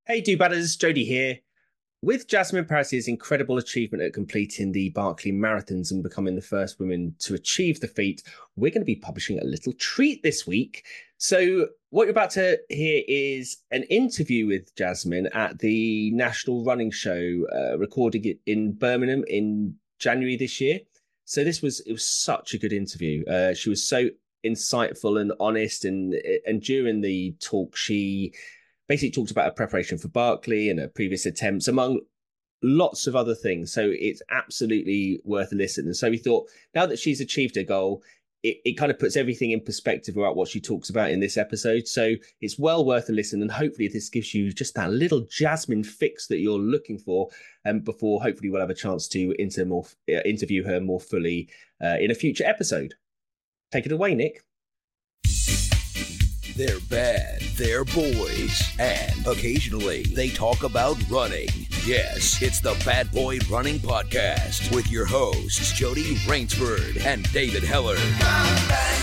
Hey, do-badders, Jody here. With Jasmine Paris's incredible achievement at completing the Barkley Marathons and becoming the first woman to achieve the feat, we're going to be publishing a little treat this week. So what you're about to hear is an interview with Jasmine at the National Running Show, recording it in Birmingham in January this year. So it was such a good interview. She was so insightful and honest, and during the talk, she basically talked about her preparation for Barkley and her previous attempts, among lots of other things. So it's absolutely worth a listen. And so we thought, now that she's achieved her goal, it kind of puts everything in perspective about what she talks about in this episode. So it's well worth a listen. And hopefully this gives you just that little Jasmine fix that you're looking for. And before, hopefully we'll have a chance to interview her more fully in a future episode. Take it away, Nick. They're bad, they're boys, and occasionally they talk about running. Yes, it's the Bad Boy Running Podcast with your hosts, Jody Rainsford and David Heller. Come back,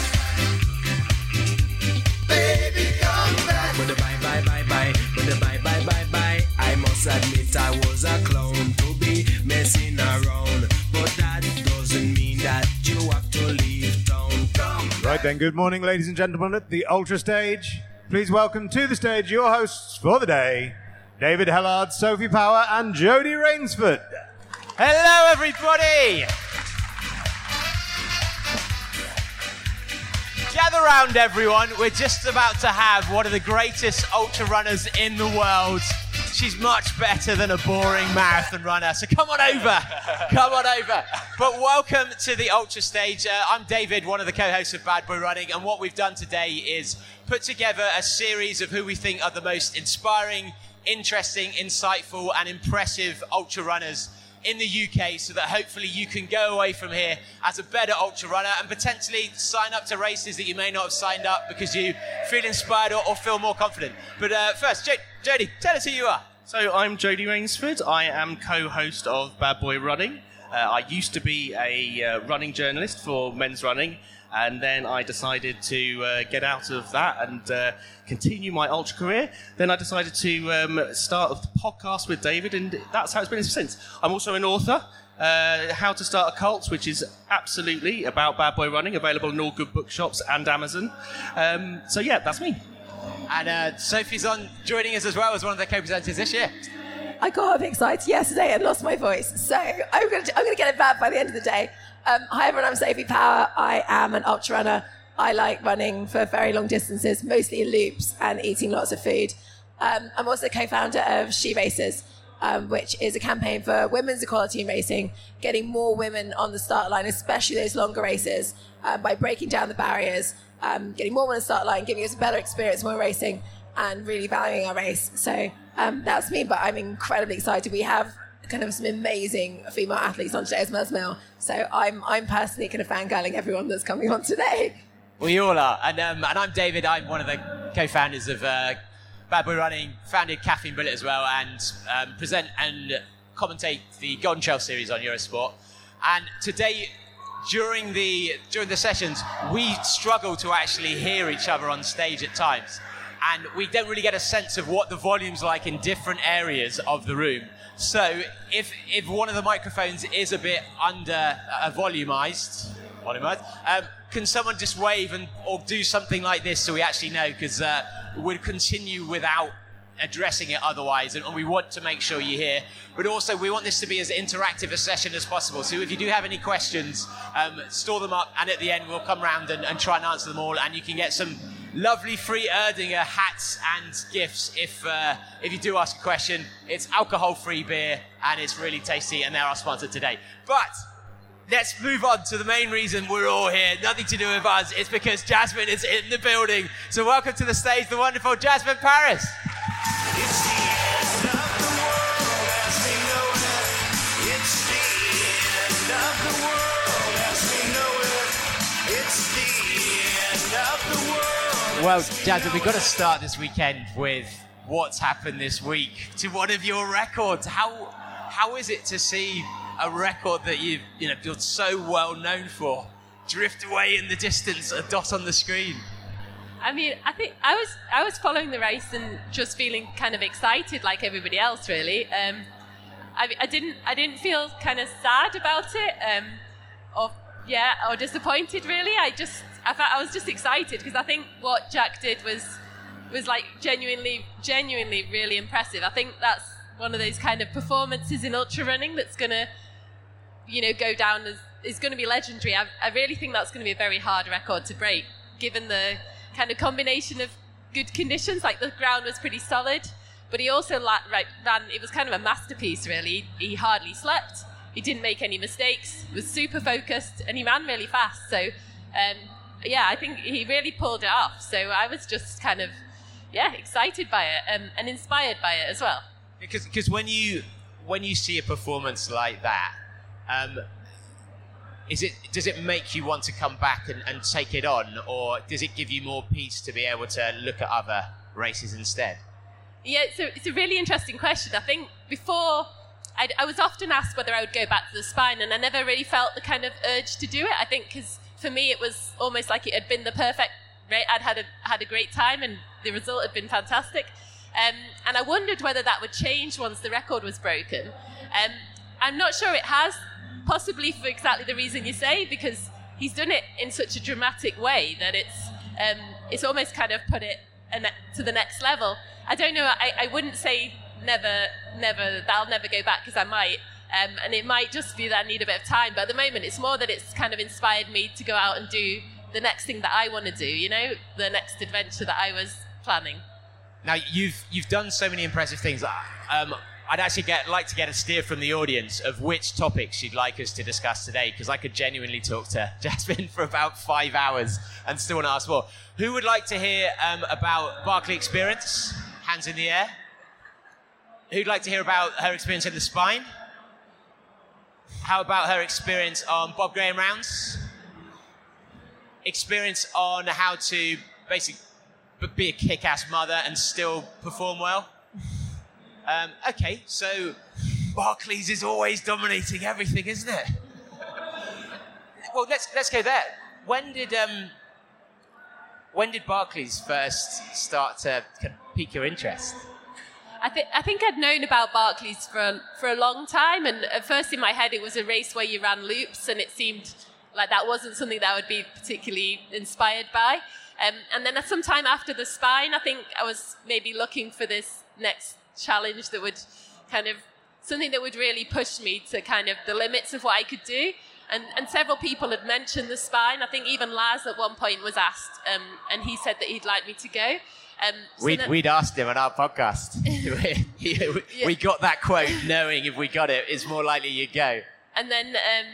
baby, come back. With the bye, with the bye. I must admit I was a clown to be messing around, but that doesn't mean that you have to leave town. Right then, good morning, ladies and gentlemen, at the Ultra Stage. Please welcome to the stage your hosts for the day, David Hellard, Sophie Power, and Jody Rainsford. Hello, everybody! Gather round, everyone. We're just about to have one of the greatest ultra runners in the world. She's much better than a boring marathon runner, so come on over. But welcome to the Ultra Stage. I'm David, one of the co-hosts of Bad Boy Running, and what we've done today is put together a series of who we think are the most inspiring, interesting, insightful, and impressive ultra runners in the UK, so that hopefully you can go away from here as a better ultra runner and potentially sign up to races that you may not have signed up because you feel inspired or feel more confident. But first, Jody, tell us who you are. So I'm Jody Rainsford. I am co-host of Bad Boy Running. I used to be a running journalist for Men's Running, and then I decided to get out of that and continue my ultra career. Then I decided to start a podcast with David, and that's how it's been since. I'm also an author, How to Start a Cult, which is absolutely about Bad Boy Running, available in all good bookshops and Amazon. So yeah, that's me. And Sophie's joining us as well as one of the co-presenters this year. I got a bit excited yesterday and lost my voice, so I'm going to get it back by the end of the day. Hi everyone, I'm Sophie Power. I am an ultra runner. I like running for very long distances, mostly in loops and eating lots of food. I'm also co-founder of She Races, which is a campaign for women's equality in racing, getting more women on the start line, especially those longer races, by breaking down the barriers, getting more women on the start line, giving us a better experience when we're racing, and really valuing our race. So that's me, but I'm incredibly excited. We have kind of some amazing female athletes on today as well as male. So I'm personally kind of fangirling everyone that's coming on today. We all are. And I'm David. I'm one of the co-founders of Bad Boy Running, founded Caffeine Bullet as well, and present and commentate the Golden Trail series on Eurosport. And today, during the sessions, we struggle to actually hear each other on stage at times. And we don't really get a sense of what the volume's like in different areas of the room. So if one of the microphones is a bit under volumized, can someone just wave or do something like this so we actually know? Because we'll continue without addressing it otherwise, and we want to make sure you hear. But also, we want this to be as interactive a session as possible. So if you do have any questions, store them up, and at the end we'll come round and try and answer them all, and you can get some lovely free Erdinger hats and gifts if you do ask a question. It's alcohol-free beer, and it's really tasty, and they're our sponsor today. But let's move on to the main reason we're all here. Nothing to do with us. It's because Jasmine is in the building. So welcome to the stage, the wonderful Jasmine Paris. It's the end of the world as we know it. It's the end of the world as we know it. It's the end of the world. Well, Jasmine, we've got to start this weekend with what's happened this week to one of your records. How is it to see a record that you're so well known for drift away in the distance, a dot on the screen? I mean, I think I was following the race and just feeling kind of excited like everybody else, really. I didn't feel kind of sad about it, or disappointed, really. I was just excited because I think what Jack did was like genuinely really impressive. I think that's one of those kind of performances in ultra running that's gonna, go down as is going to be legendary. I really think that's going to be a very hard record to break, given the kind of combination of good conditions. Like the ground was pretty solid, but he also ran. It was kind of a masterpiece, really. He hardly slept. He didn't make any mistakes. Was super focused, and he ran really fast. So, I think he really pulled it off. So I was just kind of, excited by it and inspired by it as well. Because when you see a performance like that, does it make you want to come back and take it on, or does it give you more peace to be able to look at other races instead? Yeah, so it's a really interesting question. I think before, I was often asked whether I would go back to the Spine, and I never really felt the kind of urge to do it. I think because for me it was almost like it had been the perfect race. I'd had a great time, and the result had been fantastic. And I wondered whether that would change once the record was broken. I'm not sure it has, possibly for exactly the reason you say, because he's done it in such a dramatic way that it's almost kind of put it to the next level. I don't know. I wouldn't say never. I'll never go back, because I might. And it might just be that I need a bit of time. But at the moment, it's more that it's kind of inspired me to go out and do the next thing that I want to do. The next adventure that I was planning. Now you've done so many impressive things. I'd actually like to get a steer from the audience of which topics you'd like us to discuss today, because I could genuinely talk to Jasmine for about 5 hours and still want to ask more. Who would like to hear about Barkley experience? Hands in the air. Who'd like to hear about her experience in the Spine? How about her experience on Bob Graham rounds? Experience on how to basically be a kick-ass mother and still perform well? Okay, so Barclays is always dominating everything, isn't it? Well, let's go there. When did Barclays first start to kind of pique your interest? I think I'd known about Barclays for a long time, and at first in my head it was a race where you ran loops, and it seemed like that wasn't something that I would be particularly inspired by. And then sometime after the Spine, I think I was maybe looking for this next challenge that would kind of, something that would really push me to kind of the limits of what I could do. And several people had mentioned the Spine. I think even Laz at one point was asked, and he said that he'd like me to go. We'd asked him on our podcast. We got that quote knowing if we got it, it's more likely you'd go. And then,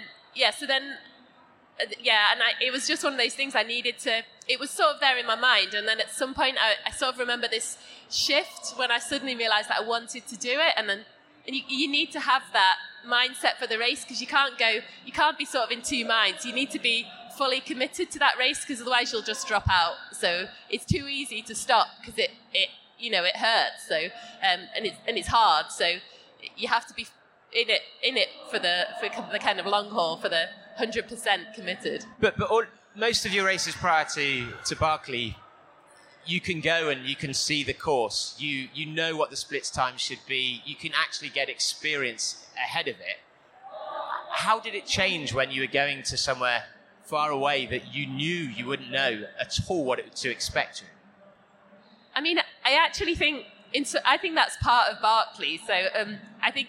it was just one of those things I needed to, it was sort of there in my mind. And then at some point, I sort of remember this shift when I suddenly realised that I wanted to do it. And you need to have that mindset for the race, because you can't be sort of in two minds. You need to be fully committed to that race, because otherwise you'll just drop out. So it's too easy to stop, because it hurts. So and it's hard. So you have to be in it for the kind of long haul, for the 100% committed. But most of your races prior to Barkley, you can go and you can see the course. You know what the splits time should be. You can actually get experience ahead of it. How did it change when you were going to somewhere far away that you knew you wouldn't know at all what to expect? I mean, I actually think I think that's part of Barkley. So I think,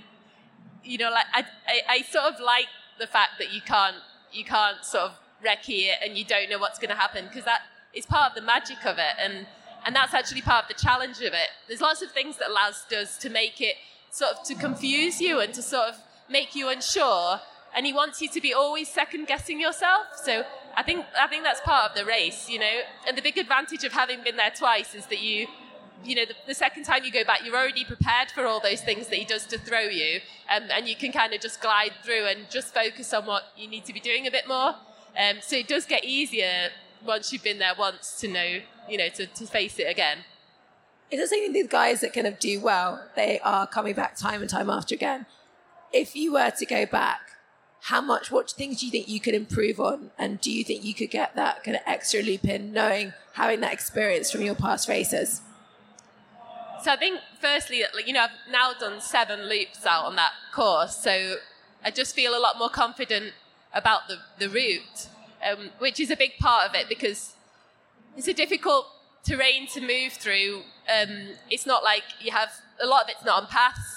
I sort of like the fact that you can't sort of recce it and you don't know what's going to happen, because that is part of the magic of it, and that's actually part of the challenge of it. There's lots of things that Laz does to make it sort of to confuse you and to sort of make you unsure, and he wants you to be always second guessing yourself. So I think that's part of the race, and the big advantage of having been there twice is that the second time you go back, you're already prepared for all those things that he does to throw you, and you can kind of just glide through and just focus on what you need to be doing a bit more. So it does get easier once you've been there once to know, to face it again. It does seem these guys that kind of do well, they are coming back time and time after again. If you were to go back, what things do you think you could improve on? And do you think you could get that kind of extra loop in, having that experience from your past races? So I think, firstly, I've now done 7 loops out on that course, so I just feel a lot more confident about the route, which is a big part of it because it's a difficult terrain to move through. It's not like you have a lot of it's not on paths.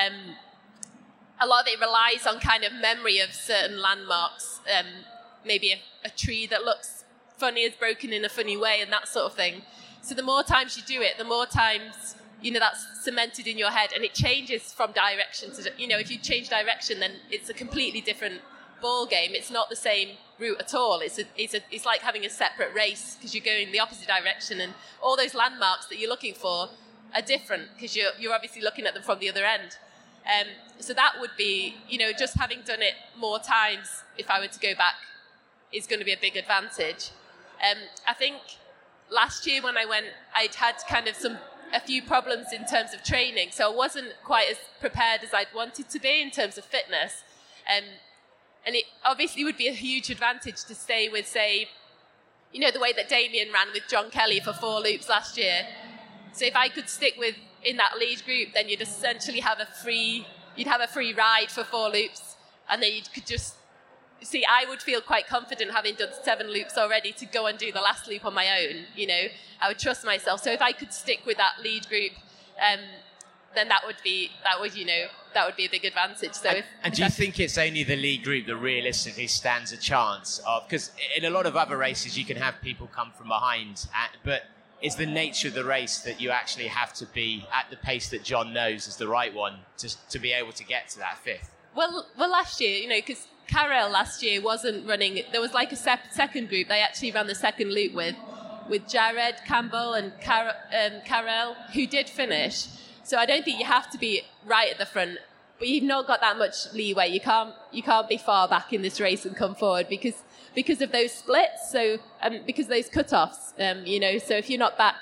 A lot of it relies on kind of memory of certain landmarks, maybe a tree that looks funny is broken in a funny way and that sort of thing. So the more times you do it, the more times that's cemented in your head, and it changes from direction to if you change direction, then it's a completely different ball game. It's not the same route at all. It's like having a separate race because you're going the opposite direction, and all those landmarks that you're looking for are different because you're obviously looking at them from the other end. So that would be, just having done it more times, if I were to go back, is going to be a big advantage. I think last year when I went, I'd had kind of a few problems in terms of training, so I wasn't quite as prepared as I'd wanted to be in terms of fitness. And it obviously would be a huge advantage to stay with, say, the way that Damien ran with John Kelly for 4 loops last year. So if I could stick in that lead group, then you'd essentially have a free ride for 4 loops, and then you could just see. I would feel quite confident having done 7 loops already to go and do the last loop on my own. I would trust myself. So if I could stick with that lead group, then that would be a big advantage. So and do you think it's only the lead group that realistically stands a chance of? Because in a lot of other races, you can have people come from behind, but it's the nature of the race that you actually have to be at the pace that John knows is the right one to be able to get to that 5th. Well, last year, because Carel last year wasn't running. There was like a second group. They actually ran the second loop with Jared Campbell and Carel, who did finish. So I don't think you have to be right at the front, but you've not got that much leeway. You can't be far back in this race and come forward because of those splits. So because of those cutoffs, So if you're not back,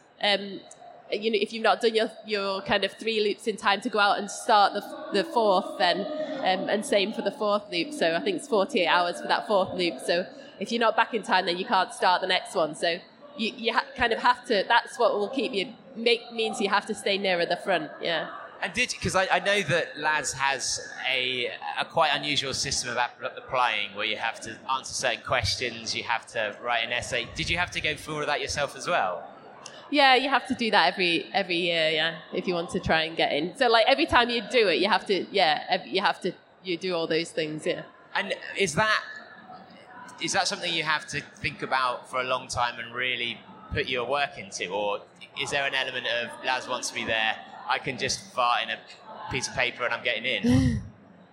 if you've not done your kind of 3 loops in time to go out and start the 4th, then and same for the 4th loop. So I think it's 48 hours for that 4th loop. So if you're not back in time, then you can't start the next one. So you kind of have to. That's what will keep you. Means you have to stay nearer the front. Yeah. And because I know that Laz has a quite unusual system of applying where you have to answer certain questions, you have to write an essay. Did you have to go through all of that yourself as well? Yeah, you have to do that every year, yeah, if you want to try and get in. So like every time you do it, you have to you do all those things, yeah. And is that something you have to think about for a long time and really put your work into, or is there an element of Laz wants to be there, I can just fart in a piece of paper and I'm getting in?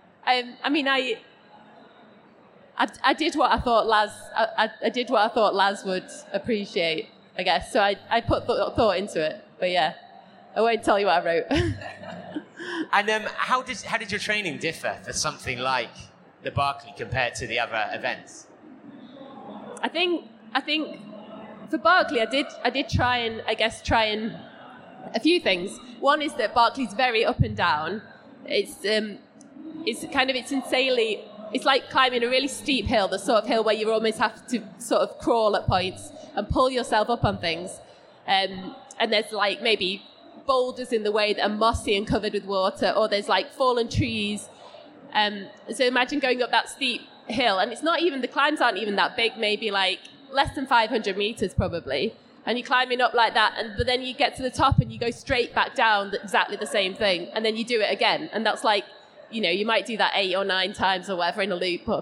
I did what I thought Laz. I did what I thought Laz would appreciate, I guess. So I put thought into it. But yeah, I won't tell you what I wrote. And how did your training differ for something like the Barkley compared to the other events? I think for Barkley, I did try and a few things. One is that Barkley's very up and down. It's insanely. It's like climbing a really steep hill, the sort of hill where you almost have to sort of crawl at points and pull yourself up on things. And there's like maybe boulders in the way that are mossy and covered with water, or there's like fallen trees. So imagine going up that steep hill, and the climbs aren't even that big, maybe like less than 500 meters probably. And you're climbing up like that, but then you get to the top and you go straight back down exactly the same thing, and then you do it again. And that's like, you might do that 8 or 9 times or whatever in a loop. So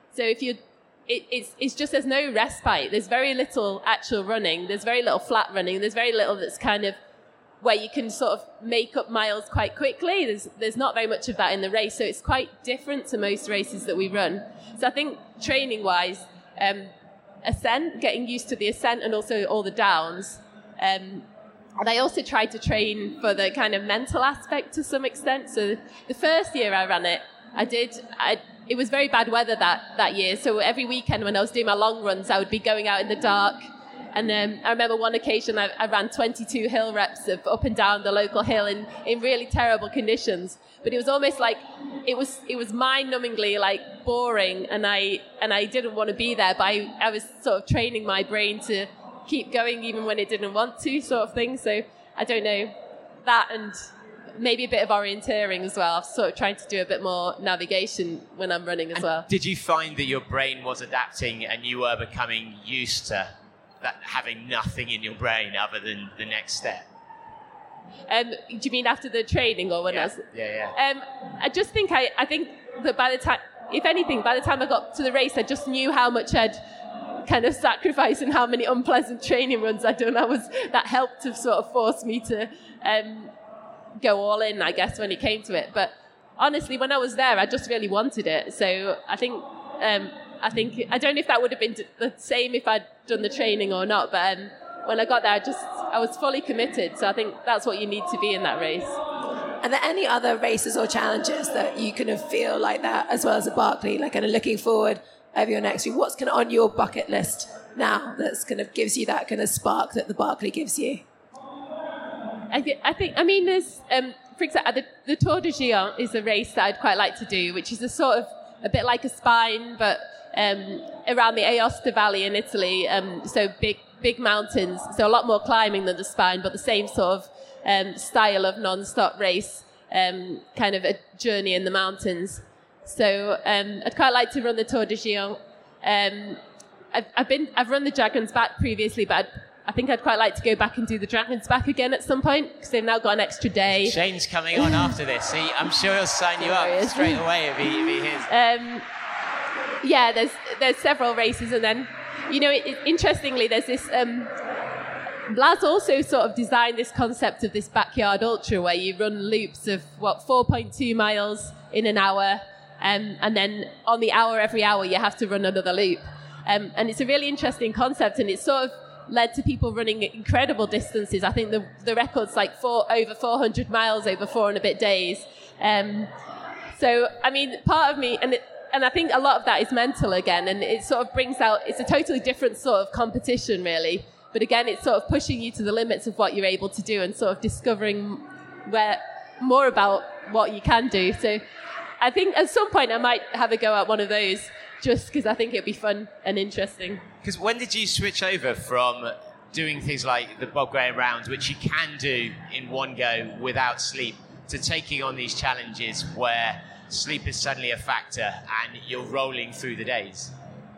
it's just there's no respite. There's very little actual running. There's very little flat running. There's very little that's kind of where you can sort of make up miles quite quickly. There's not very much of that in the race. So it's quite different to most races that we run. So I think training-wise, ascent, getting used to the ascent and also all the downs. And I also tried to train for the kind of mental aspect to some extent. So the first year I ran it, it was very bad weather that year. So every weekend when I was doing my long runs, I would be going out in the dark And I remember one occasion I ran 22 hill reps of up and down the local hill in really terrible conditions. But it was almost like it was mind-numbingly like boring, and I didn't want to be there. But I was sort of training my brain to keep going even when it didn't want to, sort of thing. So I don't know, that and maybe a bit of orienteering as well. I'm sort of trying to do a bit more navigation when I'm running as well. Did you find that your brain was adapting and you were becoming used to that, having nothing in your brain other than the next step? Do you mean after the training or when I was? Yeah. I just think I think that by the time, if anything, by the time I got to the race, I just knew how much I'd kind of sacrificed and how many unpleasant training runs I'd done. That helped to sort of force me to go all in, I guess, when it came to it. But honestly, when I was there, I just really wanted it. So I think I don't know if that would have been the same if I'd done the training or not. But when I got there, I was fully committed. So I think that's what you need to be in that race. Are there any other races or challenges that you kind of feel like that, as well as at Barkley, like kind of looking forward over your next week? What's kind of on your bucket list now that's kind of gives you that kind of spark that the Barkley gives you? I mean, there's, for example, the Tour de Géant is a race that I'd quite like to do, which is a bit like a spine, but around the Aosta Valley in Italy. So big mountains, so a lot more climbing than the spine, but the same sort of style of non-stop race, kind of a journey in the mountains. So I'd quite like to run the Tour de Géant. I've run the Dragon's Back previously, but I think I'd quite like to go back and do the Dragon's Back again at some point, because they've now got an extra day. Shane's coming on after this. I'm sure he'll sign you up straight away if he hears. Yeah, there's several races, and then, interestingly, there's this. Blas also sort of designed this concept of this backyard ultra where you run loops of 4.2 miles in an hour, and then on the hour every hour you have to run another loop, and it's a really interesting concept, and it's sort of led to people running incredible distances. I think the record's like over 400 miles over 4 and a bit days. So I mean, part of me, and I think a lot of that is mental again, and it sort of brings out, it's a totally different sort of competition really, but again it's sort of pushing you to the limits of what you're able to do and sort of discovering more about what you can do. So I think at some point I might have a go at one of those, just because I think it'd be fun and interesting. Because when did you switch over from doing things like the Bob Graham rounds, which you can do in one go without sleep, to taking on these challenges where sleep is suddenly a factor and you're rolling through the days?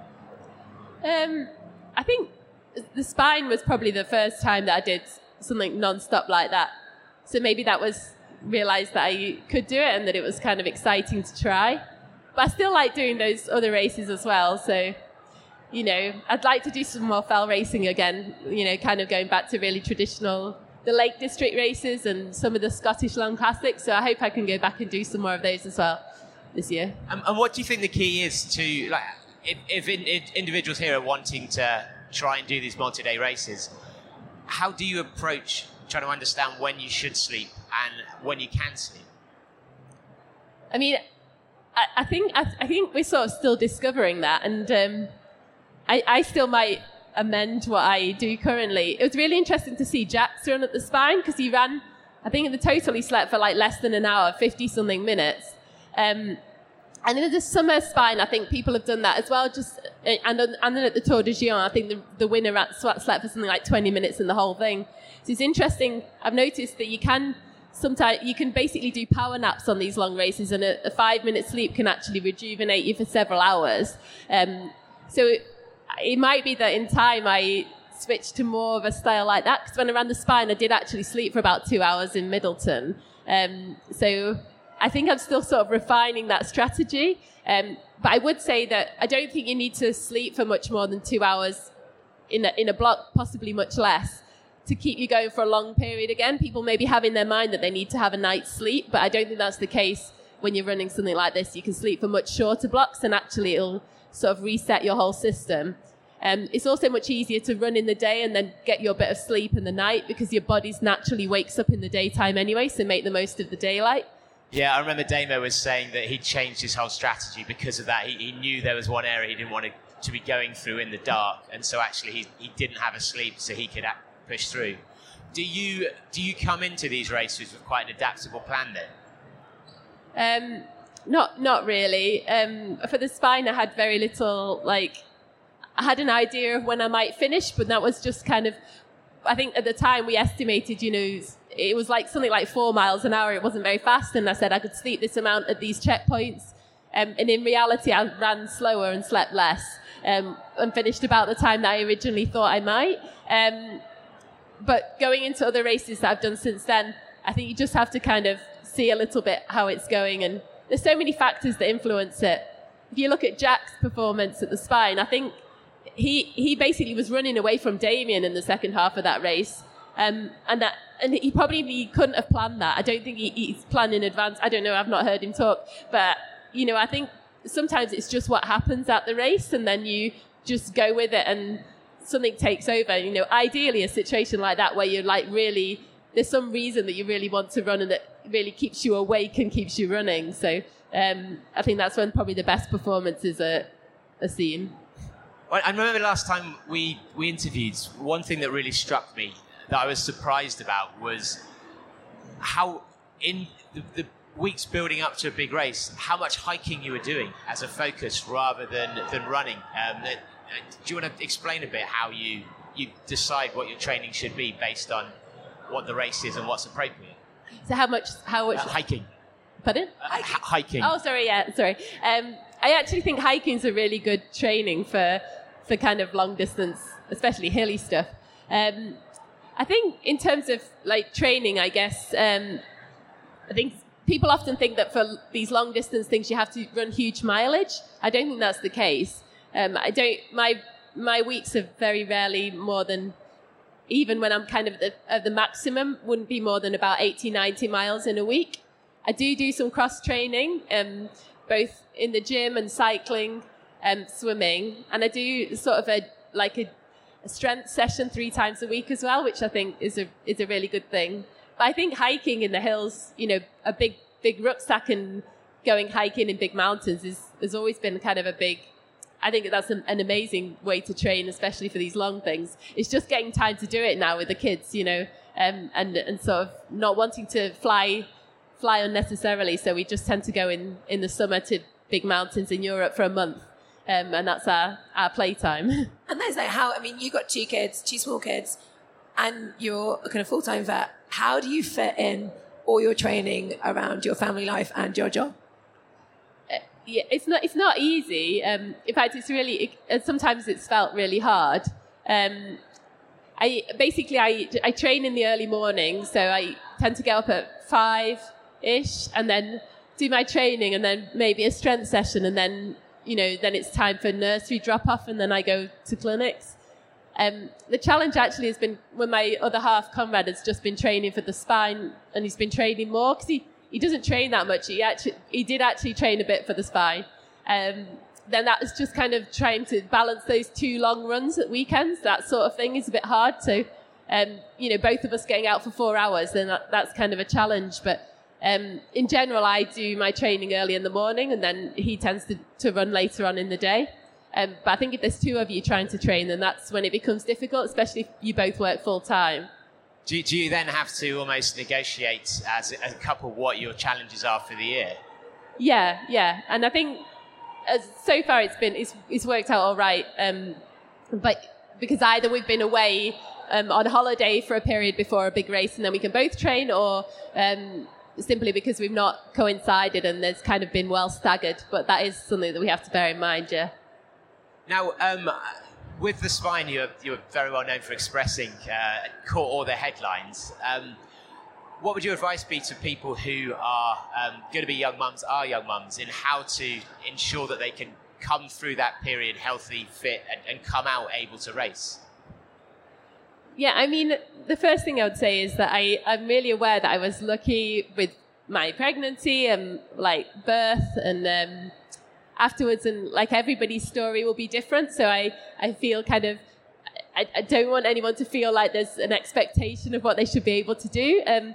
I think the spine was probably the first time that I did something non-stop like that. So maybe that was, realised that I could do it and that it was kind of exciting to try. But I still like doing those other races as well. So, I'd like to do some more fell racing again, kind of going back to really traditional, the Lake District races and some of the Scottish Long Classics. So I hope I can go back and do some more of those as well this year. And what do you think the key is to, like, if individuals here are wanting to try and do these multi-day races, how do you approach trying to understand when you should sleep and when you can sleep? I mean, I think we're sort of still discovering that, and I still might amend what I do currently. It was really interesting to see Jack's run at the spine, because he ran, I think in the total he slept for like less than an hour, 50-something minutes. And in the summer spine, I think people have done that as well. And then at the Tour de Géant, I think the winner slept for something like 20 minutes in the whole thing. So it's interesting. I've noticed that you can basically do power naps on these long races, and a 5-minute sleep can actually rejuvenate you for several hours. So it might be that in time I switched to more of a style like that, because when I ran the spine, I did actually sleep for about 2 hours in Middleton. So I think I'm still sort of refining that strategy. But I would say that I don't think you need to sleep for much more than 2 hours in a block, possibly much less, to keep you going for a long period again. People maybe have in their mind that they need to have a night's sleep, but I don't think that's the case when you're running something like this. You can sleep for much shorter blocks, and actually it'll sort of reset your whole system. It's also much easier to run in the day and then get your bit of sleep in the night, because your body naturally wakes up in the daytime anyway, so make the most of the daylight. Yeah, I remember Damo was saying that he changed his whole strategy because of that. He knew there was one area he didn't want to to be going through in the dark, and so actually he didn't have a sleep, so he could push through. Do you come into these races with quite an adaptable plan then? Not really. For the spine, I had very little, I had an idea of when I might finish, but that was just kind of, I think at the time we estimated, it was something like 4 miles an hour. It wasn't very fast, and I said I could sleep this amount at these checkpoints. And in reality, I ran slower and slept less, and finished about the time that I originally thought I might. But going into other races that I've done since then, I think you just have to kind of see a little bit how it's going, and there's so many factors that influence it. If you look at Jack's performance at the spine, I think he basically was running away from Damien in the second half of that race. And he probably couldn't have planned that. I don't think he's planned in advance. I don't know, I've not heard him talk. But, I think sometimes it's just what happens at the race, and then you just go with it and something takes over. Ideally a situation like that where you're really, there's some reason that you really want to run and that really keeps you awake and keeps you running. So I think that's when probably the best performances are seen. Well, I remember last time we interviewed, one thing that really struck me that I was surprised about was how in the weeks building up to a big race, how much hiking you were doing as a focus rather than running. Do you want to explain a bit how you decide what your training should be based on what the race is and what's appropriate? So how much hiking? Pardon? Hiking. Oh, sorry. I actually think hiking's a really good training for kind of long distance, especially hilly stuff. I think in terms of training, I guess, I think people often think that for these long distance things you have to run huge mileage. I don't think that's the case. My weeks are very rarely more than, even when I'm kind of at the maximum, wouldn't be more than about 80, 90 miles in a week. I do some cross training, both in the gym and cycling, swimming, and I do sort of a strength session 3 times a week as well, which I think is a really good thing. But I think hiking in the hills, a big rucksack and going hiking in big mountains has always been kind of a big. I think that's an amazing way to train, especially for these long things. It's just getting time to do it now with the kids, and sort of not wanting to fly unnecessarily. So we just tend to go in the summer to big mountains in Europe for a month. And that's our playtime. And there's you've got 2 kids, 2 small kids, and you're a kind of full-time vet. How do you fit in all your training around your family life and your job? Yeah, it's not easy. In fact, sometimes it's felt really hard. I train in the early morning, so I tend to get up at 5-ish and then do my training and then maybe a strength session, and then then it's time for nursery drop-off, and then I go to clinics. The challenge actually has been when my other half, Conrad, has just been training for the spine, and he's been training more because he doesn't train that much. He did actually train a bit for the spine. Then that was just kind of trying to balance those 2 long runs at weekends. That sort of thing is a bit hard. So, both of us getting out for 4 hours, then that's kind of a challenge. But in general, I do my training early in the morning, and then he tends to run later on in the day. But I think if there's 2 of you trying to train, then that's when it becomes difficult, especially if you both work full time. Do you then have to almost negotiate as a couple what your challenges are for the year? Yeah. And I think so far it's worked out all right. But because either we've been away on holiday for a period before a big race and then we can both train, or simply because we've not coincided and there's kind of been well staggered. But that is something that we have to bear in mind, yeah. Now, with the spine, you're very well known for expressing caught all the headlines. What would your advice be to people who are going to be young mums, in how to ensure that they can come through that period healthy, fit, and come out able to race? Yeah, I mean, the first thing I would say is that I'm really aware that I was lucky with my pregnancy and birth and afterwards, and everybody's story will be different. So I feel kind of, I don't want anyone to feel like there's an expectation of what they should be able to do.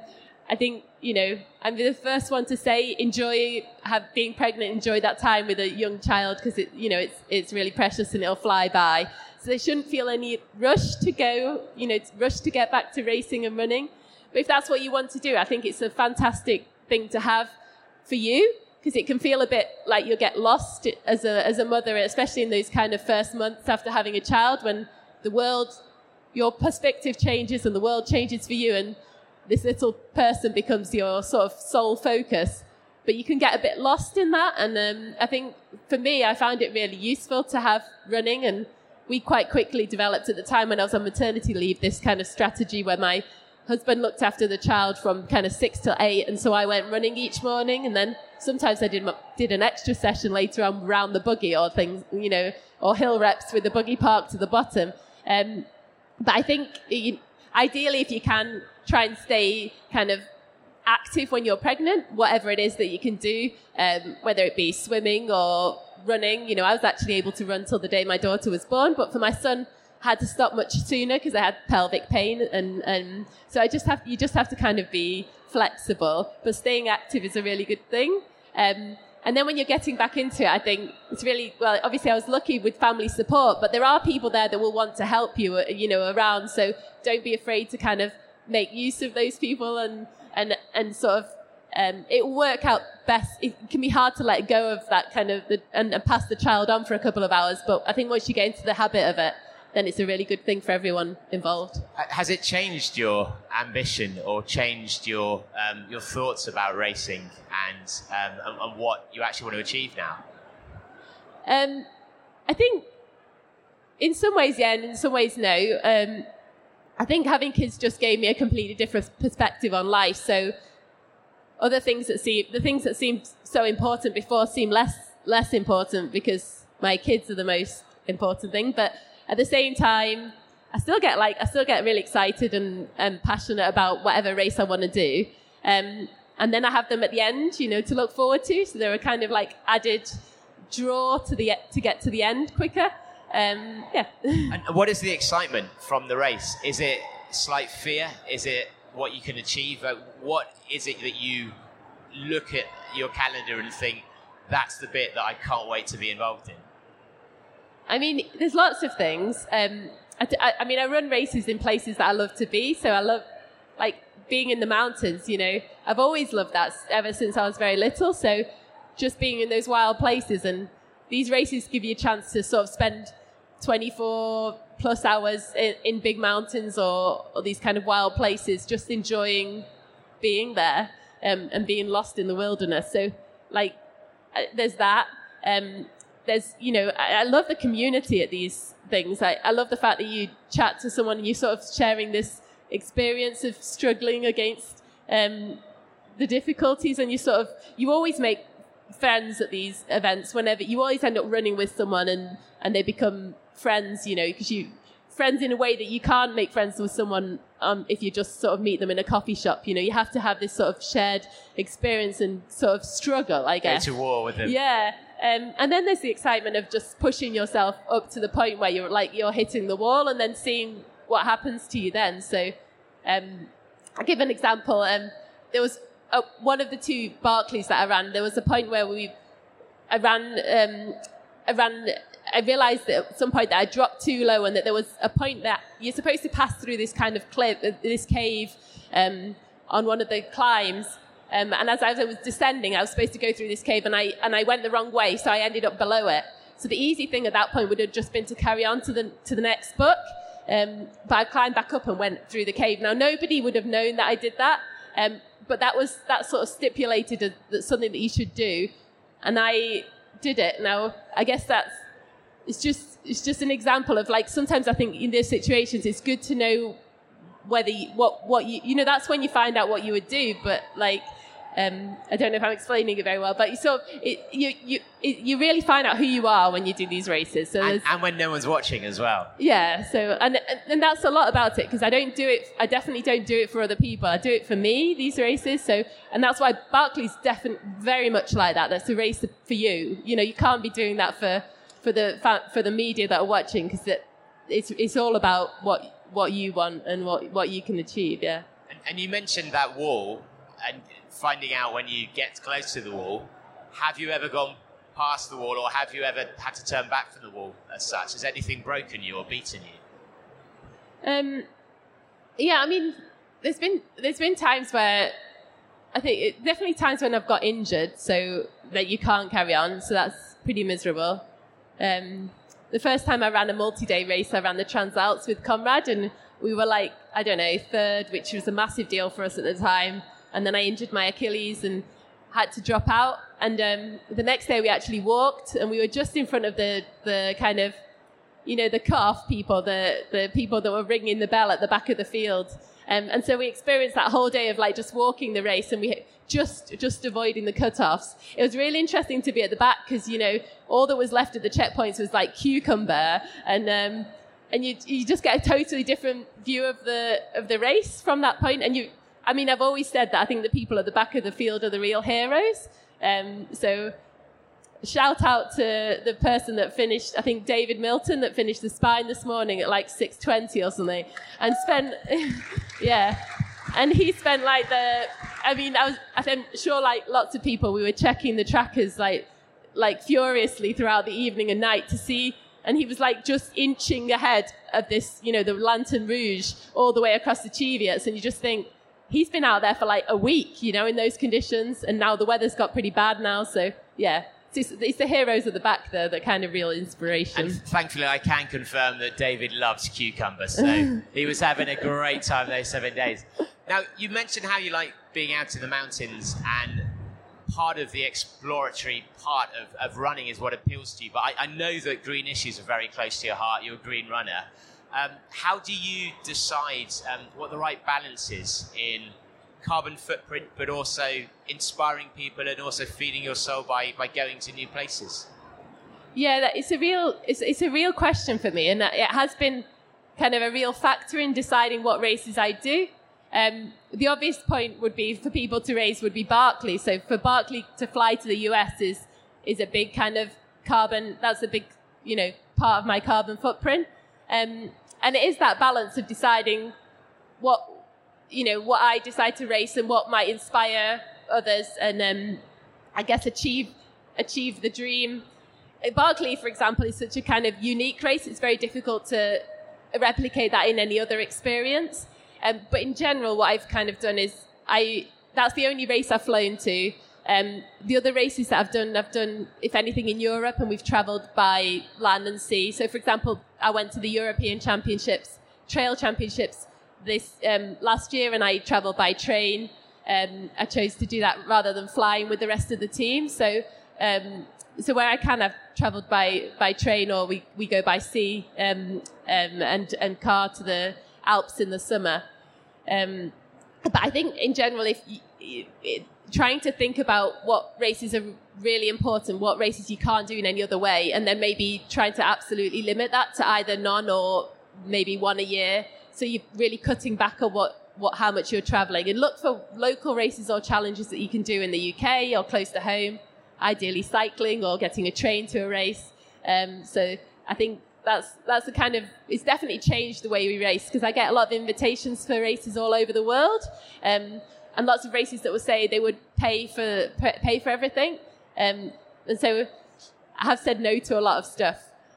I think, I'm the first one to say being pregnant, enjoy that time with a young child because it's really precious and it'll fly by. So they shouldn't feel any rush to go, rush to get back to racing and running. But if that's what you want to do, I think it's a fantastic thing to have for you because it can feel a bit like you'll get lost as a mother, especially in those kind of first months after having a child when your perspective changes and the world changes for you and this little person becomes your sort of sole focus. But you can get a bit lost in that. And I think for me, I found it really useful to have running. And we quite quickly developed at the time when I was on maternity leave, this kind of strategy where my husband looked after the child from kind of 6 till 8. And so I went running each morning. And then sometimes I did an extra session later on around the buggy or things, or hill reps with the buggy parked to the bottom. But I think ideally, if you can, try and stay kind of active when you're pregnant, whatever it is that you can do, whether it be swimming or running. I was actually able to run till the day my daughter was born, but for my son, I had to stop much sooner because I had pelvic pain. And so you just have to kind of be flexible, but staying active is a really good thing. And then when you're getting back into it, I think it's really, well, obviously I was lucky with family support, but there are people there that will want to help you, around. So don't be afraid to kind of make use of those people and sort of, it will work out best. It can be hard to let go of that kind of, and pass the child on for a couple of hours. But I think once you get into the habit of it, then it's a really good thing for everyone involved. Has it changed your ambition or changed your thoughts about racing and what you actually want to achieve now? I think in some ways, yeah, and in some ways, no. I think having kids just gave me a completely different perspective on life. So the things that seemed so important before seem less important because my kids are the most important thing. But at the same time, I still get really excited and passionate about whatever race I want to do. And then I have them at the end, to look forward to. So they're a kind of like added draw to get to the end quicker. Yeah. And what is the excitement from the race? Is it slight fear? Is it what you can achieve? What is it that you look at your calendar and think, that's the bit that I can't wait to be involved in? I mean, there's lots of things. I run races in places that I love to be. So I love, being in the mountains, I've always loved that ever since I was very little. So just being in those wild places, and these races give you a chance to sort of spend 24 plus hours in big mountains or these kind of wild places, just enjoying being there and being lost in the wilderness. So, there's that. I love the community at these things. I love the fact that you chat to someone and you're sort of sharing this experience of struggling against the difficulties, and you always make friends at these events. Whenever you always end up running with someone and they become friends, because friends in a way that you can't make friends with someone if you just sort of meet them in a coffee shop. You have to have this sort of shared experience and sort of struggle, I guess. Go to war with them. Yeah. And then there's the excitement of just pushing yourself up to the point where you're hitting the wall and then seeing what happens to you then. So I'll give an example. There was one of the 2 Barclays that I ran. There was a point where I realised that at some point that I dropped too low and that there was a point that you're supposed to pass through this kind of cliff, this cave on one of the climbs. And as I was descending, I was supposed to go through this cave and I went the wrong way, so I ended up below it. So the easy thing at that point would have just been to carry on to the next book. But I climbed back up and went through the cave. Now, nobody would have known that I did that. But that sort of stipulated that's something that you should do. And I did it. Now, I guess it's just an example of sometimes I think in these situations it's good to know whether what you that's when you find out what you would do. But I don't know if I'm explaining it very well, but you really find out who you are when you do these races. So and when no one's watching as well. Yeah. So and that's a lot about it, because I definitely don't do it for other people. I do it for me, these races. So, and that's why Barclay's definitely very much like that. That's a race for you. You can't be doing that for the media that are watching, because it's all about what you want and what you can achieve. Yeah. And you mentioned that wall. and finding out when you get close to the wall, have you ever gone past the wall, or have you ever had to turn back from the wall as such? Has anything broken you or beaten you? Yeah, I mean, there's been times where I think definitely times when I've got injured, so that you can't carry on. So that's pretty miserable. The first time I ran a multi-day race, I ran the Transalps with Conrad, and we were like, I don't know, third, which was a massive deal for us at the time. And then I injured my Achilles and had to drop out. And the next day we actually walked, and we were just in front of the kind of, you know, the cut-off people, the people that were ringing the bell at the back of the field. And so we experienced that whole day of like just walking the race, and we just avoiding the cut-offs. It was really interesting to be at the back because, you know, all that was left at the checkpoints was like cucumber, and you just get a totally different view of the race from that point. And I've always said that I think the people at the back of the field are the real heroes. So shout out to the person that finished, I think David Milton, that finished the spine this morning at like 6:20 or something, and spent, yeah. And he spent like I'm sure like lots of people, we were checking the trackers like furiously throughout the evening and night to see, and he was like just inching ahead of this, you know, the Lantern Rouge all the way across the Cheviots, and you just think, he's been out there for like a week, you know, in those conditions, and now the weather's got pretty bad now, so yeah. It's the heroes at the back there that kind of real inspiration. And thankfully, I can confirm that David loves cucumbers, so he was having a great time those 7 days. Now, you mentioned how you like being out in the mountains, and part of the exploratory part of running is what appeals to you, but I know that green issues are very close to your heart. You're a green runner. How do you decide what the right balance is in carbon footprint, but also inspiring people and also feeding your soul by going to new places? Yeah, it's a real question for me, and it has been kind of a real factor in deciding what races I do. The obvious point would be for people to race would be Barkley. So for Barkley to fly to the US is a big kind of carbon. That's a big, you know, part of my carbon footprint. And it is that balance of deciding what I decide to race and what might inspire others and I guess achieve the dream. Barkley, for example, is such a kind of unique race. It's very difficult to replicate that in any other experience. But in general, what I've kind of done is that's the only race I've flown to. The other races that I've done, if anything, in Europe, and we've travelled by land and sea. So, for example, I went to the European Championships, Trail Championships, this last year, and I travelled by train. I chose to do that rather than flying with the rest of the team. So where I can, I've travelled by train, or we go by sea and car to the Alps in the summer. But I think in general, if trying to think about what races are really important, what races you can't do in any other way, and then maybe trying to absolutely limit that to either none or maybe one a year. So you're really cutting back on how much you're travelling, and look for local races or challenges that you can do in the UK or close to home, ideally cycling or getting a train to a race. So I think that's the kind of, it's definitely changed the way we race, because I get a lot of invitations for races all over the world, and lots of races that will say they would pay for everything. And so I have said no to a lot of stuff.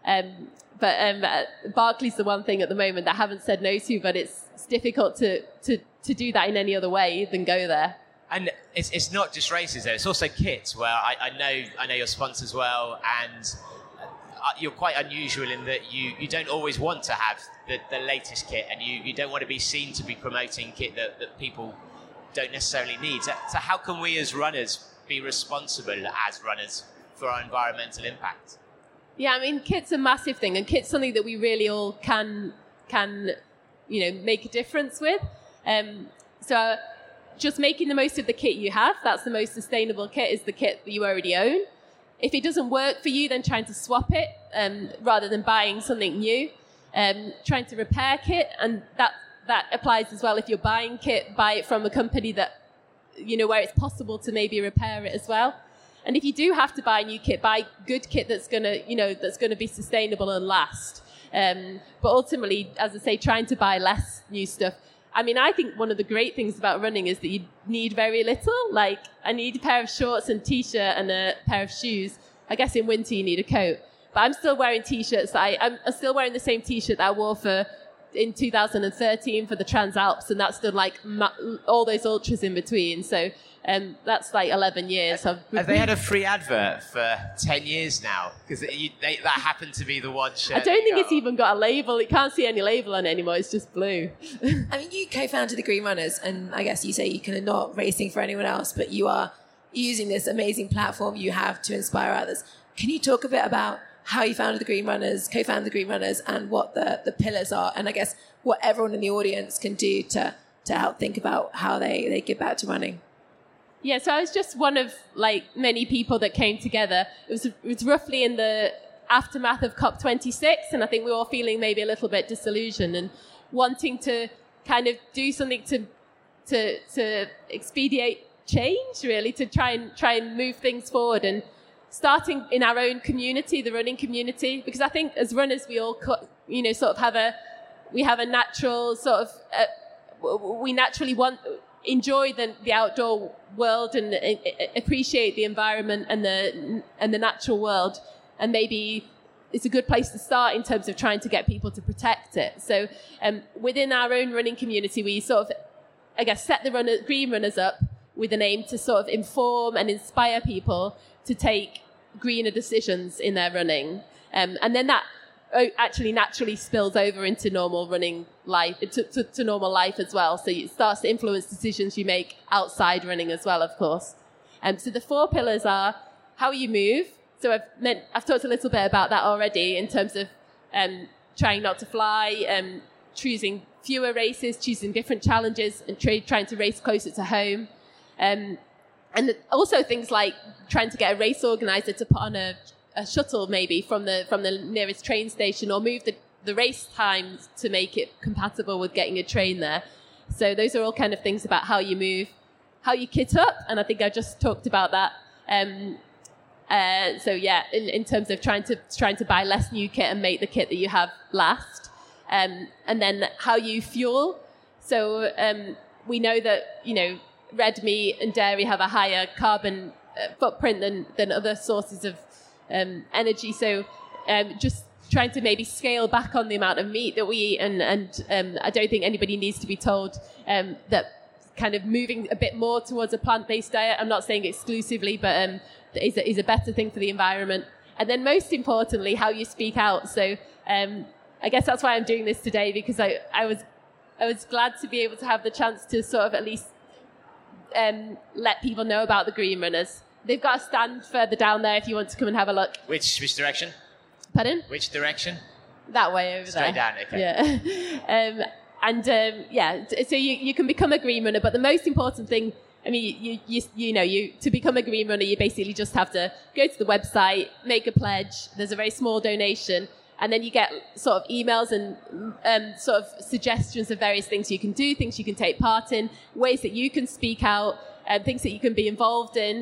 But Barkley's the one thing at the moment that I haven't said no to, but it's difficult to do that in any other way than go there. And it's not just races though, it's also kits, where I know your sponsors well, and you're quite unusual in that you don't always want to have the latest kit, and you don't want to be seen to be promoting kit that people don't necessarily need. So how can we as runners be responsible as runners for our environmental impact? Yeah, I mean, kit's a massive thing, and kit's something that we really all can make a difference with. So just making the most of the kit you have, that's the most sustainable kit, is the kit that you already own. If it doesn't work for you, then trying to swap it rather than buying something new. Trying to repair kit, and that applies as well. If you're buying kit, buy it from a company that, where it's possible to maybe repair it as well. And if you do have to buy new kit, buy good kit that's gonna be sustainable and last. But ultimately, as I say, trying to buy less new stuff. I mean, I think one of the great things about running is that you need very little. Like, I need a pair of shorts and t-shirt and a pair of shoes. I guess in winter you need a coat. But I'm still wearing t-shirts. I'm still wearing the same t-shirt that I wore in 2013 for the Transalps, and that's done like all those ultras in between. So that's like 11 years. Have they had a free advert for 10 years now? Because that happened to be the one shirt. I don't think it's even got a label. You can't see any label on it anymore. It's just blue. I mean, you co-founded the Green Runners, and I guess you say you kind of not racing for anyone else, but you are using this amazing platform you have to inspire others. Can you talk a bit about how you founded the Green Runners, co-founded the Green Runners, and what the pillars are, and I guess what everyone in the audience can do to help think about how they give back to running? Yeah, so I was just one of like many people that came together. It was roughly in the aftermath of COP26, and I think we were all feeling maybe a little bit disillusioned and wanting to kind of do something to expedite change, really, to try and move things forward, and starting in our own community, the running community, because I think as runners we all sort of have a natural sort of we naturally enjoy the outdoor world and appreciate the environment and the natural world, and maybe it's a good place to start in terms of trying to get people to protect it. So within our own running community, we sort of, I guess, set the Green Runners up with an aim to sort of inform and inspire people to take greener decisions in their running. And then that actually naturally spills over into normal running life, to normal life as well. So it starts to influence decisions you make outside running as well, of course. So the 4 pillars are how you move. So I've talked a little bit about that already in terms of trying not to fly, choosing fewer races, choosing different challenges, and trying to race closer to home. And also things like trying to get a race organizer to put on a shuttle maybe from the nearest train station, or move the race times to make it compatible with getting a train there. So those are all kind of things about how you move, how you kit up, and I think I just talked about that. So yeah, in terms of trying to buy less new kit and make the kit that you have last, and then how you fuel. So we know that red meat and dairy have a higher carbon footprint than other sources of energy. So just trying to maybe scale back on the amount of meat that we eat, and I don't think anybody needs to be told that kind of moving a bit more towards a plant-based diet, I'm not saying exclusively, but is a better thing for the environment. And then most importantly, how you speak out. So I guess that's why I'm doing this today, because I was glad to be able to have the chance to sort of at least let people know about the Green Runners. They've got a stand further down there if you want to come and have a look. Which direction? Pardon? Which direction? That way over Straight there. Straight down, okay. Yeah. So you can become a Green Runner, but the most important thing, I mean, you to become a Green Runner, you basically just have to go to the website, make a pledge. There's a very small donation, and then you get sort of emails and sort of suggestions of various things you can do, things you can take part in, ways that you can speak out, things that you can be involved in.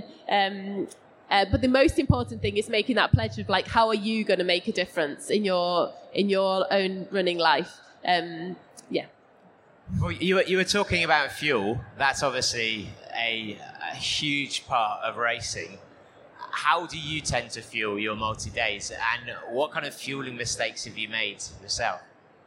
But the most important thing is making that pledge of like, how are you going to make a difference in your own running life? Yeah. Well, you were talking about fuel. That's obviously a huge part of racing. How do you tend to fuel your multi-days, and what kind of fueling mistakes have you made yourself?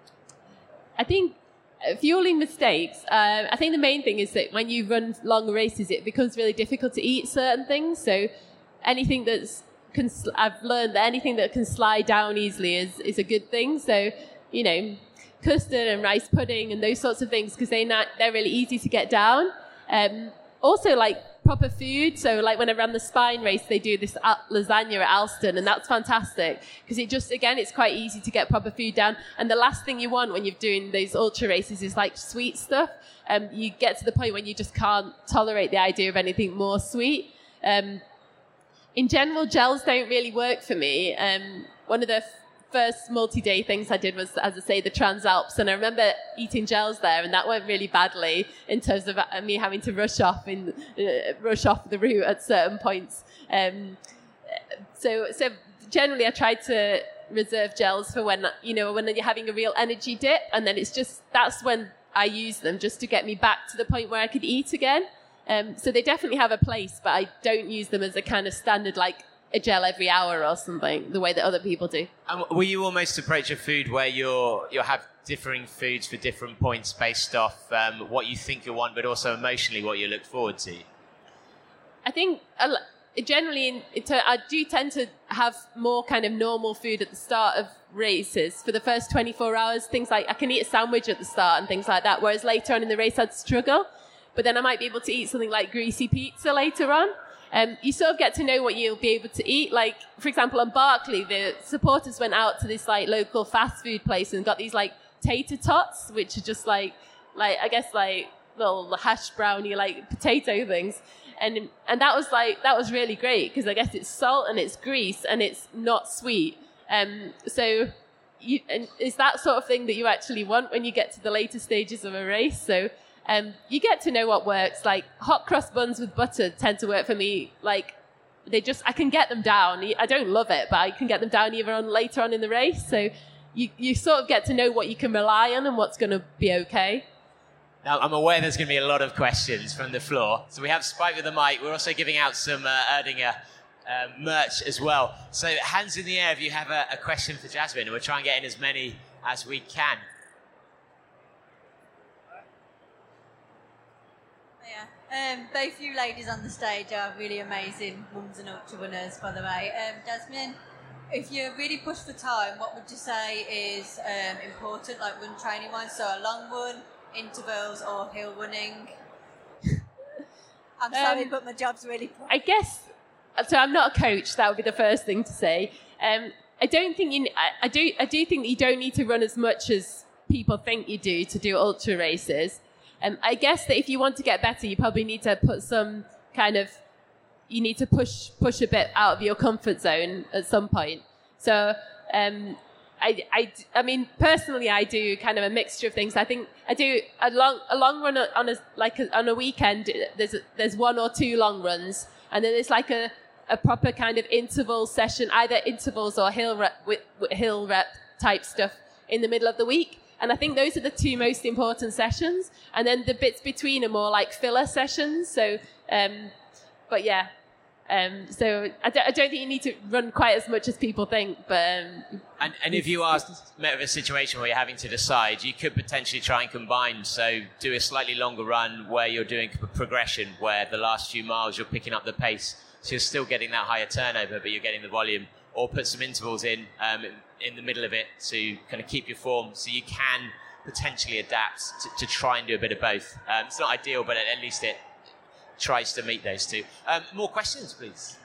I think fueling mistakes, I think the main thing is that when you run long races, it becomes really difficult to eat certain things. So anything I've learned that anything that can slide down easily is a good thing. So, custard and rice pudding and those sorts of things, because they're really easy to get down. Also, like proper food. So, like when I ran the Spine race, they do this lasagna at Alston, and that's fantastic because it's quite easy to get proper food down. And the last thing you want when you're doing those ultra races is like sweet stuff. You get to the point when you just can't tolerate the idea of anything more sweet. In general, gels don't really work for me. One of the first multi-day things I did was, as I say, the Transalps, and I remember eating gels there, and that went really badly in terms of me having to rush off the route at certain points. So generally, I tried to reserve gels for when you're having a real energy dip, and then that's when I use them just to get me back to the point where I could eat again. So they definitely have a place, but I don't use them as a kind of standard, like a gel every hour or something, the way that other people do. And will you almost approach a food where you'll have differing foods for different points based off what you think you want, but also emotionally what you look forward to? I think generally, I do tend to have more kind of normal food at the start of races. For the first 24 hours, things like I can eat a sandwich at the start and things like that, whereas later on in the race I'd struggle. But then I might be able to eat something like greasy pizza later on. You sort of get to know what you'll be able to eat. Like, for example, on Barkley, the supporters went out to this like local fast food place and got these like tater tots, which are just like I guess like little hash brownie like potato things. And that was really great because I guess it's salt and it's grease and it's not sweet. So it's that sort of thing that you actually want when you get to the later stages of a race. So you get to know what works. Like hot cross buns with butter tend to work for me. Like I can get them down. I don't love it, but I can get them down later on in the race. So you sort of get to know what you can rely on and what's going to be okay. Now, I'm aware there's going to be a lot of questions from the floor. So we have Spike with the mic. We're also giving out some Erdinger merch as well. So hands in the air if you have a question for Jasmine, and we'll try and get in as many as we can. Both you ladies on the stage are really amazing mums and ultra winners, by the way. Jasmine, if you're really pushed for time, what would you say is important, like run training wise? So a long run, intervals, or hill running? I'm sorry, but my job's really important. I guess, so I'm not a coach, that would be the first thing to say. I don't think I do think that you don't need to run as much as people think you do to do ultra races. I guess that if you want to get better, you probably need to put some kind of, you need to push a bit out of your comfort zone at some point. So, I mean, personally, I do kind of a mixture of things. I think I do a long run on a weekend. There's one or two long runs, and then there's like a proper kind of interval session, either intervals or hill rep type stuff in the middle of the week. And I think those are the two most important sessions. And then the bits between are more like filler sessions. So, but yeah. So I don't think you need to run quite as much as people think. But and if you are met with a situation where you're having to decide, you could potentially try and combine. So do a slightly longer run where you're doing progression, where the last few miles you're picking up the pace. So you're still getting that higher turnover, but you're getting the volume. Or put some intervals in the middle of it to kind of keep your form, so you can potentially adapt to try and do a bit of both. It's not ideal, but at least it tries to meet those two. More questions, please.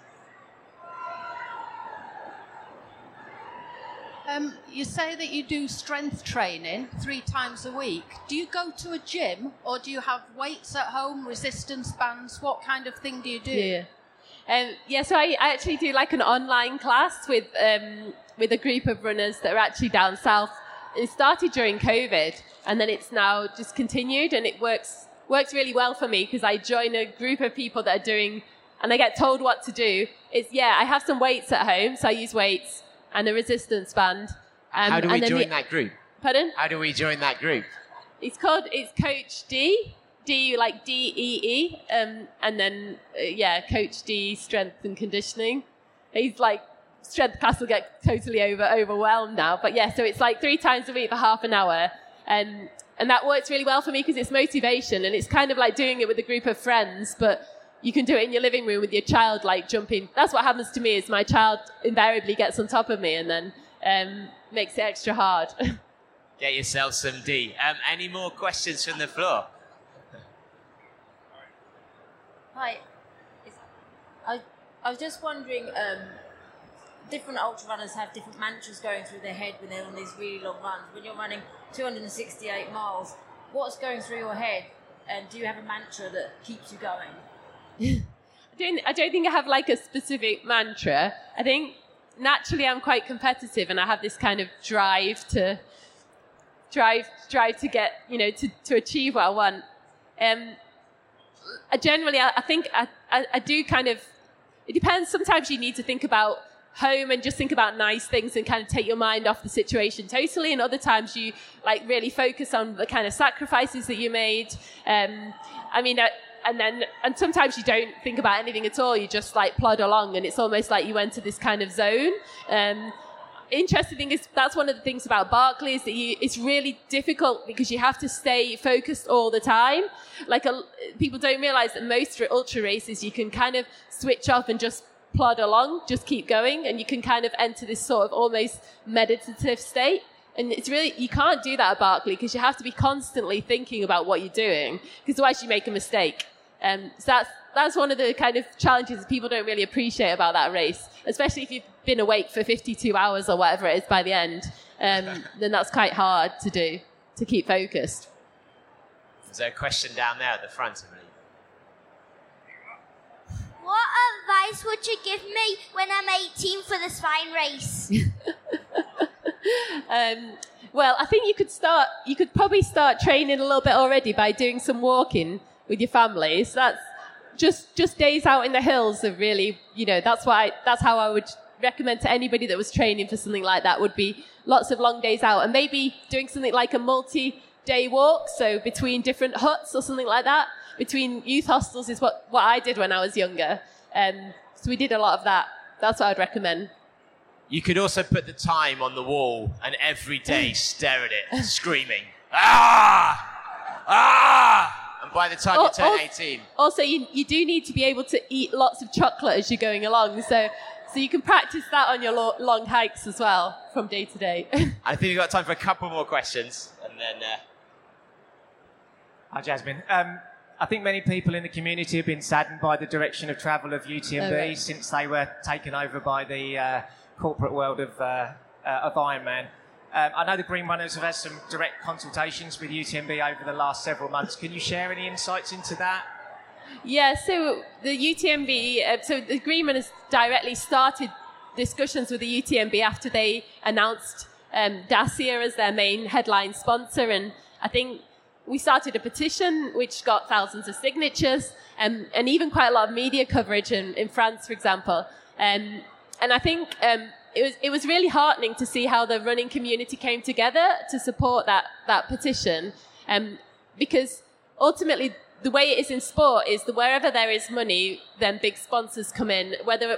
You say that you do strength training 3 times a week. Do you go to a gym, or do you have weights at home, resistance bands? What kind of thing do you do? Yeah. So I actually do like an online class with a group of runners that are actually down south. It started during COVID, and then it's now just continued, and it works really well for me because I join a group of people that are doing, and I get told what to do. I have some weights at home, so I use weights and a resistance band. How do we join that group? Pardon? How do we join that group? It's Coach D. D like DEE, and then Coach D strength and conditioning. He's like strength class will get totally overwhelmed now, but yeah, so it's like 3 times a week for half an hour, and that works really well for me because it's motivation, and it's kind of like doing it with a group of friends, but you can do it in your living room with your child, like jumping. That's what happens to me is my child invariably gets on top of me and then makes it extra hard. Get yourself some D. Any more questions from the floor? Hi. I was just wondering, different ultra runners have different mantras going through their head when they're on these really long runs. When you're running 268 miles, what's going through your head? And do you have a mantra that keeps you going? I don't think I have like a specific mantra. I think naturally I'm quite competitive, and I have this kind of drive to get, to achieve what I want. I think I do kind of, it depends. Sometimes you need to think about home and just think about nice things and kind of take your mind off the situation totally. And other times you like really focus on the kind of sacrifices that you made. And sometimes you don't think about anything at all. You just like plod along, and it's almost like you enter this kind of zone. Interesting thing is that's one of the things about Barkley is that it's really difficult because you have to stay focused all the time. Like people don't realize that most ultra races you can kind of switch off and just plod along, just keep going, and you can kind of enter this sort of almost meditative state. And it's really, you can't do that at Barkley because you have to be constantly thinking about what you're doing, because otherwise you make a mistake. So that's one of the kind of challenges that people don't really appreciate about that race, especially if you've been awake for 52 hours or whatever it is by the end. Then that's quite hard to do, to keep focused. There's a question down there at the front of me. What advice would you give me when I'm 18 for the spine race? Well, I think you could probably start training a little bit already by doing some walking with your family. So that's just days out in the hills are really, that's how I would recommend to anybody that was training for something like that, would be lots of long days out, and maybe doing something like a multi-day walk, so between different huts or something like that. Between youth hostels is what I did when I was younger. So we did a lot of that. That's what I'd recommend. You could also put the time on the wall and every day stare at it, screaming, "Ah! Ah!" And by the time you turn 18... Also, you do need to be able to eat lots of chocolate as you're going along. So you can practice that on your long hikes as well from day to day. I think we've got time for a couple more questions. And then... Hi, Jasmine. I think many people in the community have been saddened by the direction of travel of UTMB since they were taken over by the corporate world of Ironman. I know the Green Runners have had some direct consultations with UTMB over the last several months. Can you share any insights into that? Yeah, so the UTMB, so the Green Runners directly started discussions with the UTMB after they announced Dacia as their main headline sponsor, and I think we started a petition which got thousands of signatures and even quite a lot of media coverage in France, for example. And I think it was really heartening to see how the running community came together to support that petition. Because ultimately, the way it is in sport is that wherever there is money, then big sponsors come in. Whether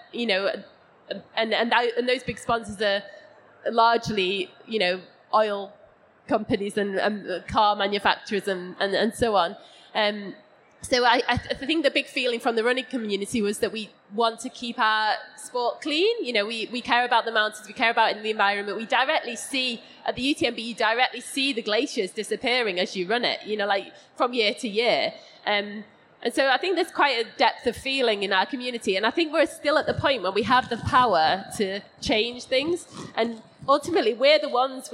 and those big sponsors are largely oil companies and car manufacturers and so on. So I think the big feeling from the running community was that we want to keep our sport clean. We care about the mountains, we care about the environment. We directly see, at the UTMB, you directly see the glaciers disappearing as you run it, like from year to year. And so I think there's quite a depth of feeling in our community. And I think we're still at the point where we have the power to change things. And ultimately, we're the ones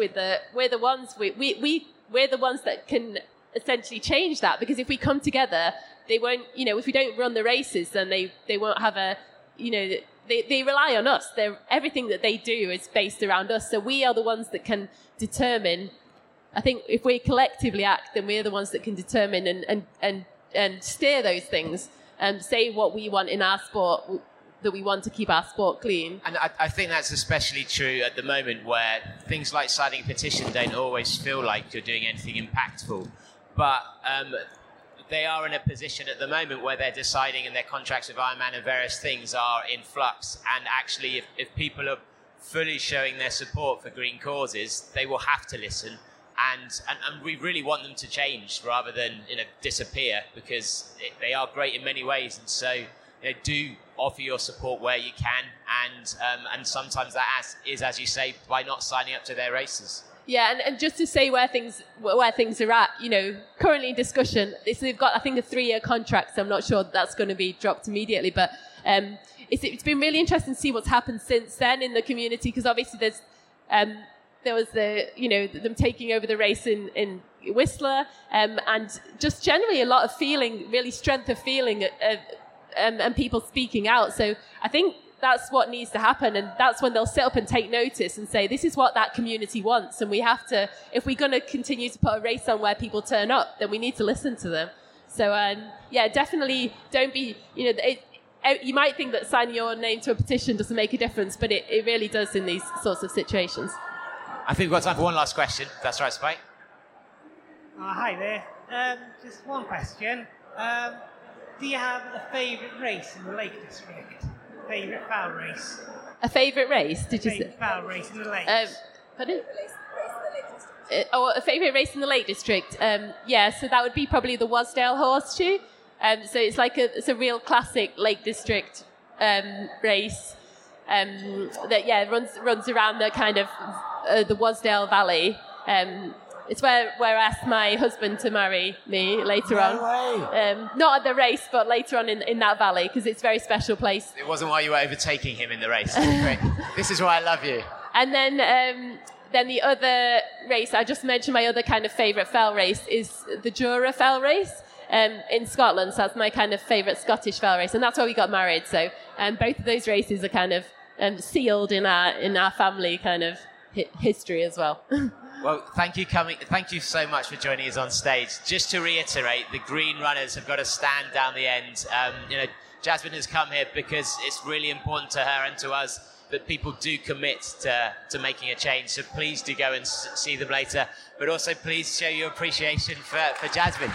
that can essentially change that, because if we come together, they won't, if we don't run the races, then they won't have they rely on us. Everything that they do is based around us. So we are the ones that can determine. I think if we collectively act, then we're the ones that can determine and steer those things and say what we want in our sport, that we want to keep our sport clean. And I think that's especially true at the moment, where things like signing a petition don't always feel like you're doing anything impactful. But they are in a position at the moment where they're deciding, and their contracts with Ironman and various things are in flux. And actually, if people are fully showing their support for green causes, they will have to listen. And we really want them to change rather than disappear, because they are great in many ways. And so do offer your support where you can, and sometimes that is, as you say, by not signing up to their races. Yeah, and just to say where things are at, currently in discussion, they've got, I think, a 3-year contract, so I'm not sure that's going to be dropped immediately, but it's been really interesting to see what's happened since then in the community, because obviously there was them taking over the race in Whistler, and just generally a lot of feeling, really strength of feeling, and people speaking out. So I think that's what needs to happen, and that's when they'll sit up and take notice and say, this is what that community wants, and we have to, if we're going to continue to put a race on where people turn up, then we need to listen to them. So definitely don't be, you might think that signing your name to a petition doesn't make a difference, but it really does in these sorts of situations. I think we've got time for one last question, if that's right, Spike. Hi there. Just one question. Do you have a favourite race in the Lake District? Favourite foul race? A favourite race, did you say? Favourite foul race in the Lake. Pardon? A favourite race in the Lake District? Yeah, so that would be probably the Wasdale Horseshoe. So it's like it's a real classic Lake District race that runs around the kind of the Wasdale Valley. It's where I asked my husband to marry me later on. Not at the race, but later on in that valley, because it's a very special place. It wasn't while you were overtaking him in the race. Great. This is why I love you. And then the other race, I just mentioned my other kind of favourite fell race is the Jura fell race in Scotland. So that's my kind of favourite Scottish fell race. And that's why we got married. So both of those races are kind of sealed in our family kind of history as well. Well, thank you so much for joining us on stage. Just to reiterate, the green runners have got to stand down the end. Jasmine has come here because it's really important to her and to us that people do commit to making a change. So please do go and see them later. But also please show your appreciation for Jasmine.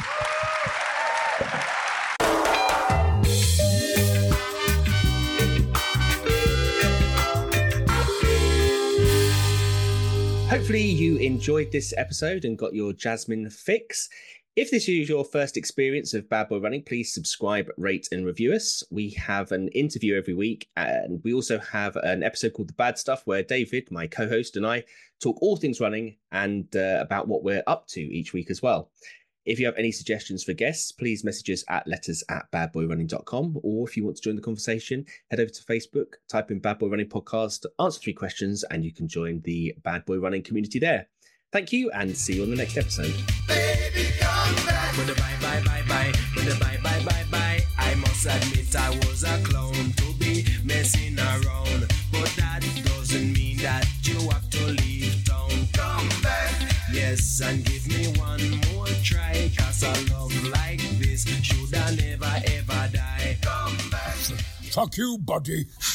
Hopefully you enjoyed this episode and got your Jasmine fix. If this is your first experience of Bad Boy Running, please subscribe, rate and review us. We have an interview every week, and we also have an episode called The Bad Stuff where David, my co-host, and I talk all things running and about what we're up to each week as well. If you have any suggestions for guests, please message us at letters@badboyrunning.com, or if you want to join the conversation, head over to Facebook, type in Bad Boy Running Podcast, answer 3 questions, and you can join the Bad Boy Running community there. Thank you, and see you on the next episode. Baby, come back. With a bye, bye, bye, bye. With a bye, bye, bye, bye. I must admit I was a clown to be messing around. But that doesn't mean that you have to leave town. Come back. Yes, and give me one more try. Cause a love like this should I never ever die. Come back. Fuck you, buddy.